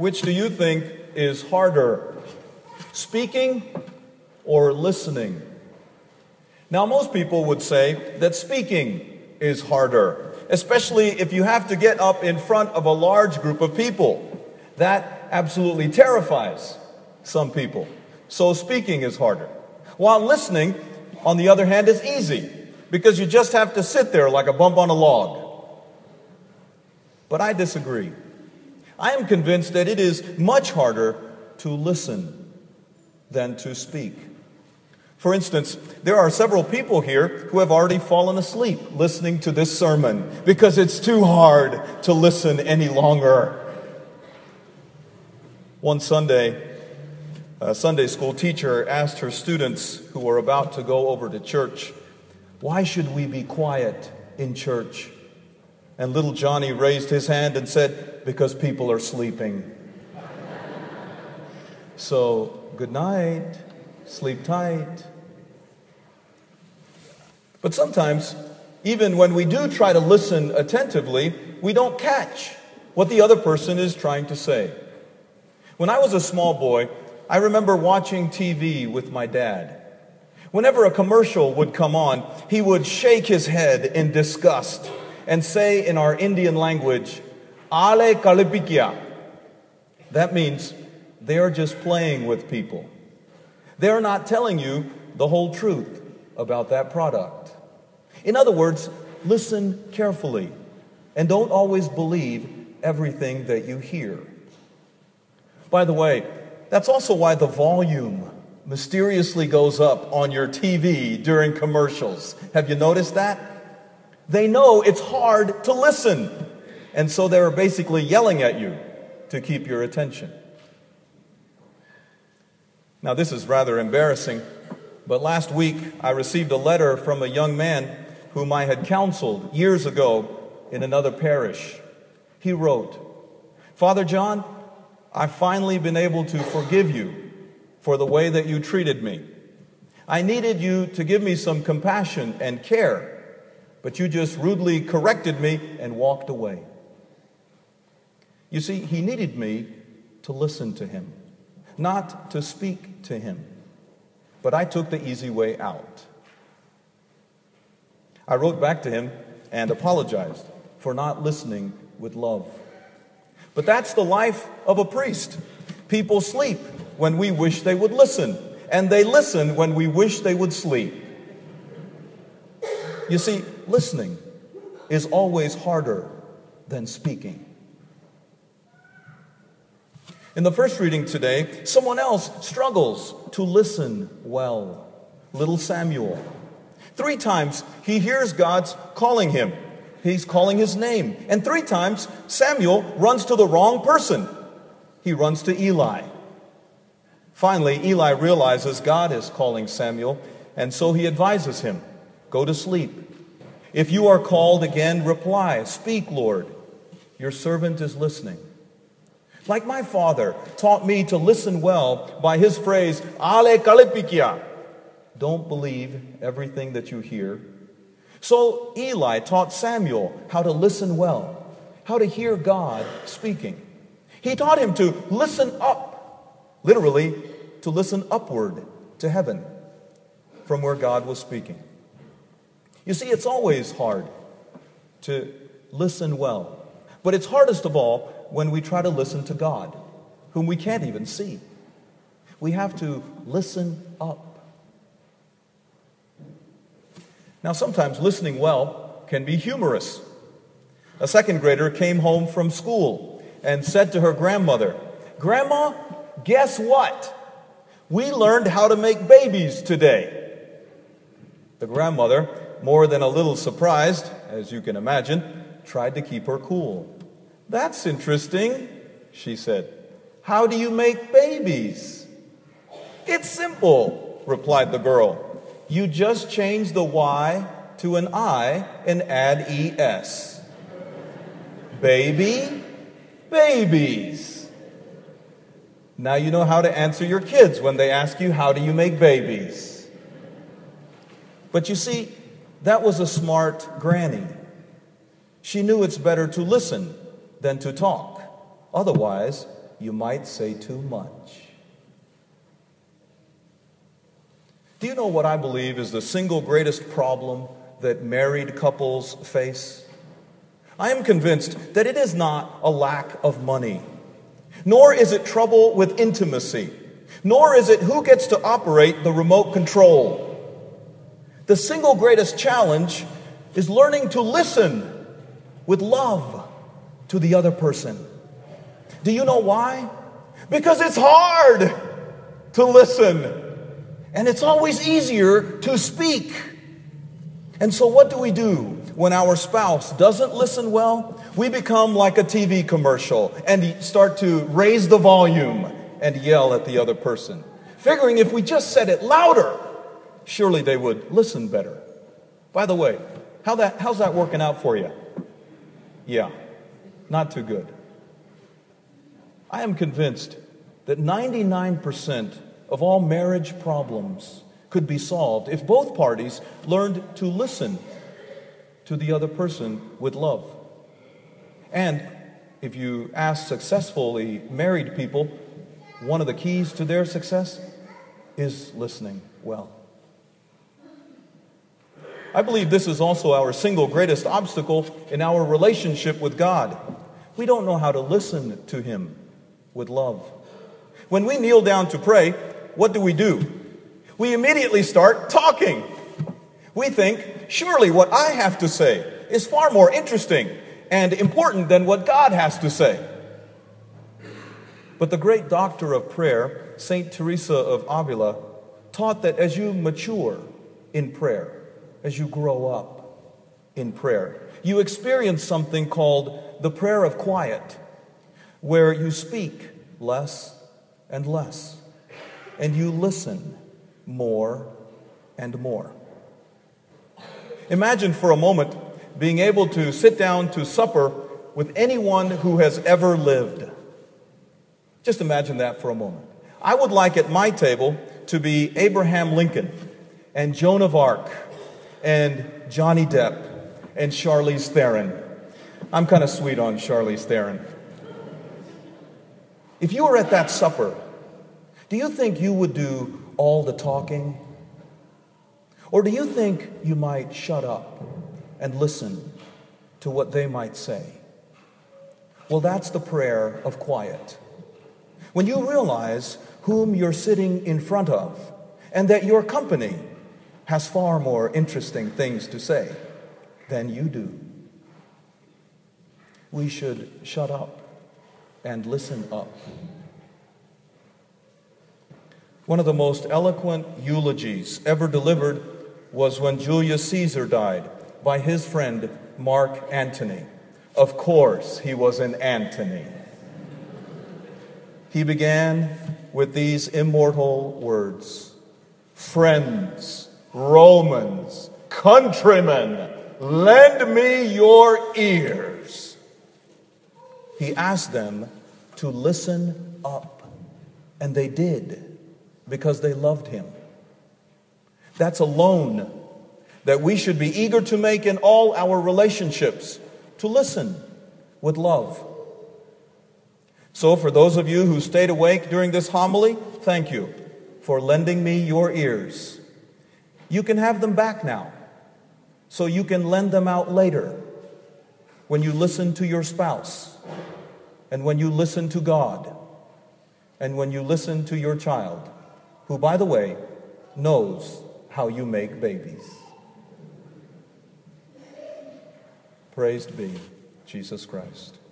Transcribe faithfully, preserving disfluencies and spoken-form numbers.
Which do you think is harder, speaking or listening? Now, most people would say that speaking is harder, especially if you have to get up in front of a large group of people. That absolutely terrifies some people. So speaking is harder. While listening, on the other hand, is easy, because you just have to sit there like a bump on a log. But I disagree. I am convinced that it is much harder to listen than to speak. For instance, there are several people here who have already fallen asleep listening to this sermon because it's too hard to listen any longer. One Sunday, a Sunday school teacher asked her students who were about to go over to church, "Why should we be quiet in church?" And little Johnny raised his hand and said, "Because people are sleeping." So, good night, sleep tight. But sometimes, even when we do try to listen attentively, we don't catch what the other person is trying to say. When I was a small boy, I remember watching T V with my dad. Whenever a commercial would come on, he would shake his head in disgust and say in our Indian language, "Ale kalipikia." That means they are just playing with people. They are not telling you the whole truth about that product. In other words, listen carefully and don't always believe everything that you hear. By the way, that's also why the volume mysteriously goes up on your T V during commercials. Have you noticed that? They know it's hard to listen, and so they're basically yelling at you to keep your attention. Now, this is rather embarrassing, but last week I received a letter from a young man whom I had counseled years ago in another parish. He wrote, "Father John, I've finally been able to forgive you for the way that you treated me. I needed you to give me some compassion and care, but you just rudely corrected me and walked away." You see, he needed me to listen to him, not to speak to him. But I took the easy way out. I wrote back to him and apologized for not listening with love. But that's the life of a priest. People sleep when we wish they would listen, and they listen when we wish they would sleep. You see, listening is always harder than speaking. In the first reading today, someone else struggles to listen well. Little Samuel. Three times he hears God's calling him. He's calling his name. And three times Samuel runs to the wrong person. He runs to Eli. Finally, Eli realizes God is calling Samuel, and so he advises him, "Go to sleep. If you are called again, reply, 'Speak, Lord. Your servant is listening.'" Like my father taught me to listen well by his phrase, "Ale kalipikia." Don't believe everything that you hear. So Eli taught Samuel how to listen well, how to hear God speaking. He taught him to listen up, literally to listen upward to heaven from where God was speaking. You see, it's always hard to listen well, but it's hardest of all when we try to listen to God, whom we can't even see. We have to listen up. Now, sometimes listening well can be humorous. A second grader came home from school and said to her grandmother, "Grandma, guess what? We learned how to make babies today." The grandmother, more than a little surprised, as you can imagine, tried to keep her cool. "That's interesting," she said. "How do you make babies?" "It's simple," replied the girl. "You just change the Y to an I and add E S. Baby, babies." Now you know how to answer your kids when they ask you, "How do you make babies?" But you see, that was a smart granny. She knew it's better to listen than to talk. Otherwise, you might say too much. Do you know what I believe is the single greatest problem that married couples face? I am convinced that it is not a lack of money, nor is it trouble with intimacy, nor is it who gets to operate the remote control. The single greatest challenge is learning to listen with love to the other person. Do you know why? Because it's hard to listen. And it's always easier to speak. And so what do we do when our spouse doesn't listen well? We become like a T V commercial and start to raise the volume and yell at the other person, figuring if we just said it louder, surely they would listen better. By the way, how that how's that working out for you? Yeah, not too good. I am convinced that ninety-nine percent of all marriage problems could be solved if both parties learned to listen to the other person with love. And if you ask successfully married people, one of the keys to their success is listening well. I believe this is also our single greatest obstacle in our relationship with God. We don't know how to listen to Him with love. When we kneel down to pray, what do we do? We immediately start talking. We think, surely what I have to say is far more interesting and important than what God has to say. But the great doctor of prayer, Saint Teresa of Avila, taught that as you mature in prayer, as you grow up in prayer, you experience something called the prayer of quiet, where you speak less and less, and you listen more and more. Imagine for a moment being able to sit down to supper with anyone who has ever lived. Just imagine that for a moment. I would like at my table to be Abraham Lincoln and Joan of Arc and Johnny Depp and Charlize Theron. I'm kind of sweet on Charlize Theron. If you were at that supper, do you think you would do all the talking? Or do you think you might shut up and listen to what they might say? Well, that's the prayer of quiet. When you realize whom you're sitting in front of and that your company has far more interesting things to say than you do. We should shut up and listen up. One of the most eloquent eulogies ever delivered was when Julius Caesar died by his friend Mark Antony. Of course, he was an Antony. He began with these immortal words: "Friends, Romans, countrymen, lend me your ears." He asked them to listen up, and they did, because they loved him. That's a loan that we should be eager to make in all our relationships, to listen with love. So for those of you who stayed awake during this homily, thank you for lending me your ears. You can have them back now, so you can lend them out later when you listen to your spouse, and when you listen to God, and when you listen to your child, who, by the way, knows how you make babies. Praised be Jesus Christ.